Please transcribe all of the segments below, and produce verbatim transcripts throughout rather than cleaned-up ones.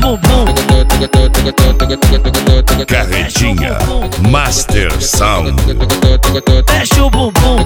bumbum. Carretinha Master Sound. Mexe o bumbum.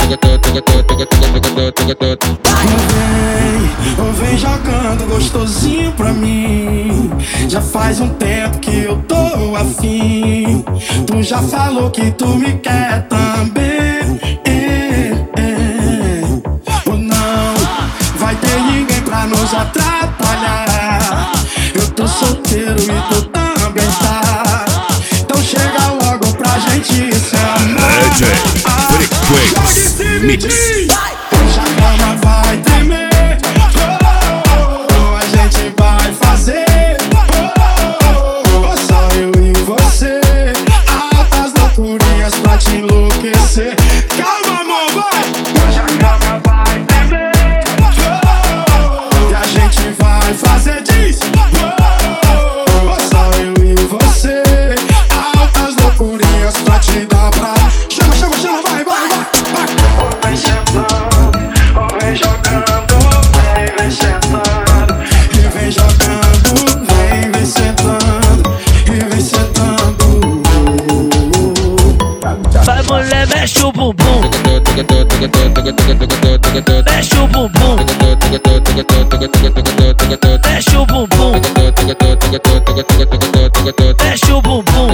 Vem, vem jogando gostosinho pra mim. Já faz um tempo que eu tô afim. Tu já falou que tu me quer também. É, é. Ou não vai ter ninguém pra nos atrapalhar. Eu tô solteiro e tu também tá. Então chega logo pra gente se amar. D J Frequency Mix. Hoje a cama vai tremer. Oh, a gente vai fazer. Oh, só eu e você. Altas loucurinhas pra te enlouquecer. Calma, amor, vai. Hoje a cama vai tremer. Oh, e a gente vai fazer disso. Oh, só eu e você. Altas loucurinhas pra te dar pra. Chama, chama, chama, vai, vai, vai, vai. Vem sentando, vem jogando, vem, vem sentando. E vem jogando, vem, vem sentando. E vem sentando. Vai, mulher, mexe o bumbum. Mexe o bumbum. Mexe o bumbum. Mexe o bumbum.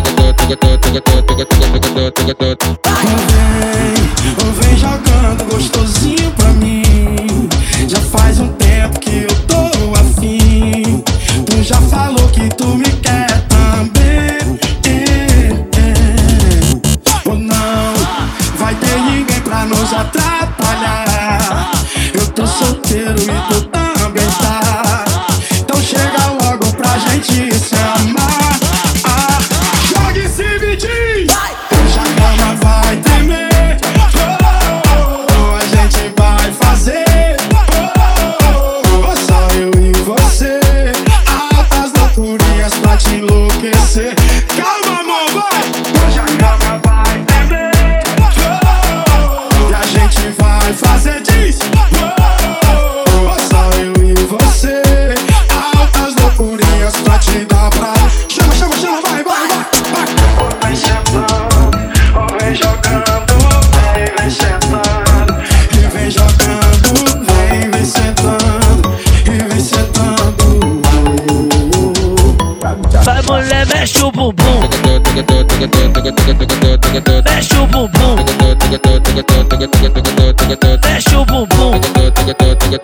Vem, vem jogando gostosinho pra mim. Já faz um tempo que eu tô afim. Tu já falou que tu me quer também. É, é. Ou não vai ter ninguém pra nos atrapalhar. Eu tô solteiro e tu também tá. Então chega logo pra gente se amar. Ah, joga esse vidinho. Hoje a cama vai tremer. Oh, a gente vai fazer. Oh, só eu e você. Altas loucurinhas pra te enlouquecer. Calma, amor, vai. Hoje a cama vai tremer. Oh, e a gente vai fazer disso. Oh, só eu e você. Altas loucurinhas pra te dar pra. Chama, chama, chama, vai, vai, vai, vai. Vem sentando, vem jogando, vem, vem sentando. E vem jogando, vem, vem sentando. E vem sentando. Vai, mulher, mexe o bumbum. Mexe o bumbum. Mexe o bumbum.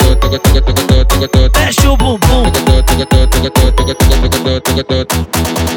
Mexe o bumbum.